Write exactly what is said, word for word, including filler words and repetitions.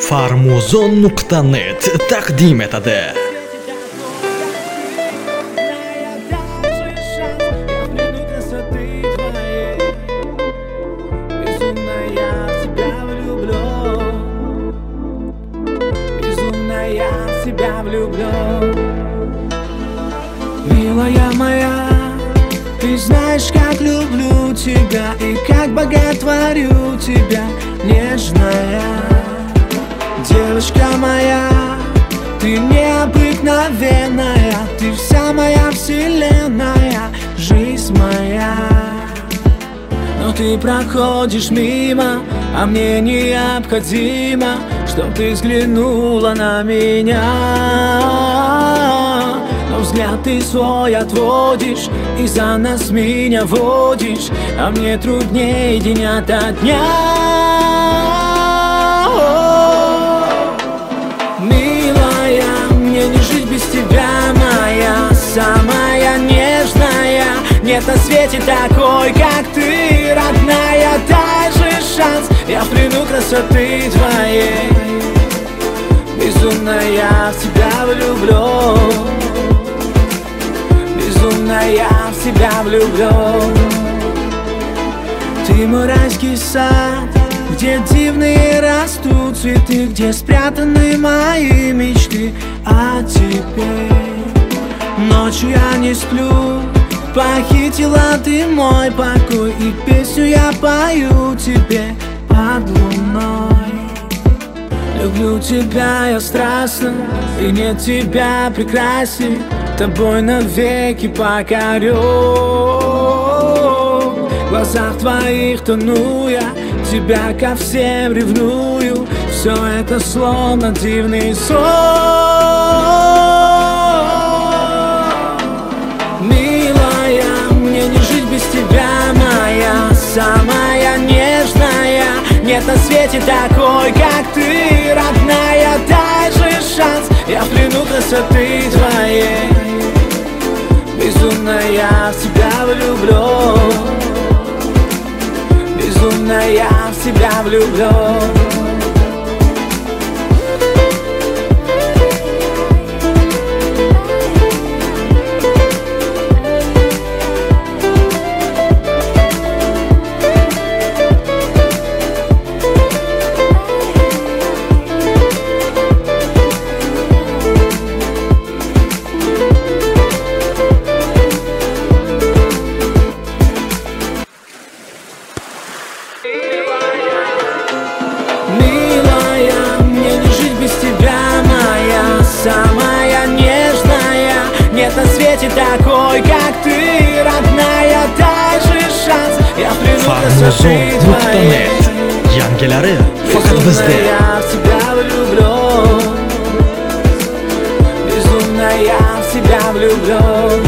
Farmuzon nuqta net taqdim etadi. Милая моя, ты знаешь, как люблю тебя и как боготворю тебя, нежная девочка моя. Ты необыкновенная, ты вся моя вселенная, жизнь моя. Но ты проходишь мимо, а мне необходимо, чтоб ты взглянула на меня. Но взгляд ты свой отводишь, и за нас меня водишь, а мне труднее день ото дня. Милая, мне не жить без тебя, моя самая нежная. Нет на свете такой, как ты, родная. Дай же шанс, я в плену красоты твоей. Безумно я в тебя влюблен, безумно я в тебя влюблен. Ты мой райский сад, где дивные растут цветы, где спрятаны мои мечты о тебе. Ночью я не сплю, похитила ты мой покой, и песню я пою тебе под луной. Люблю тебя я страстно, и нет тебя прекрасней, тобой навеки покорен. В глазах твоих тону я, тебя ко всем ревную. Все это словно дивный сон. Милая, мне не жить без тебя, моя самая нежная. Нет на свете такой, как ты, родная. Дай же шанс, я в плену красоты твоей. Безумно я в тебя влюблен, безумно я в тебя влюблен. Милая, мне не жить без тебя, моя самая нежная. Нет на свете такой, как ты, родная. Дай же шанс, я в плену красоты твоей. Yangilari faqat bizda. Я в тебя влюблен, безумно я в тебя влюблен.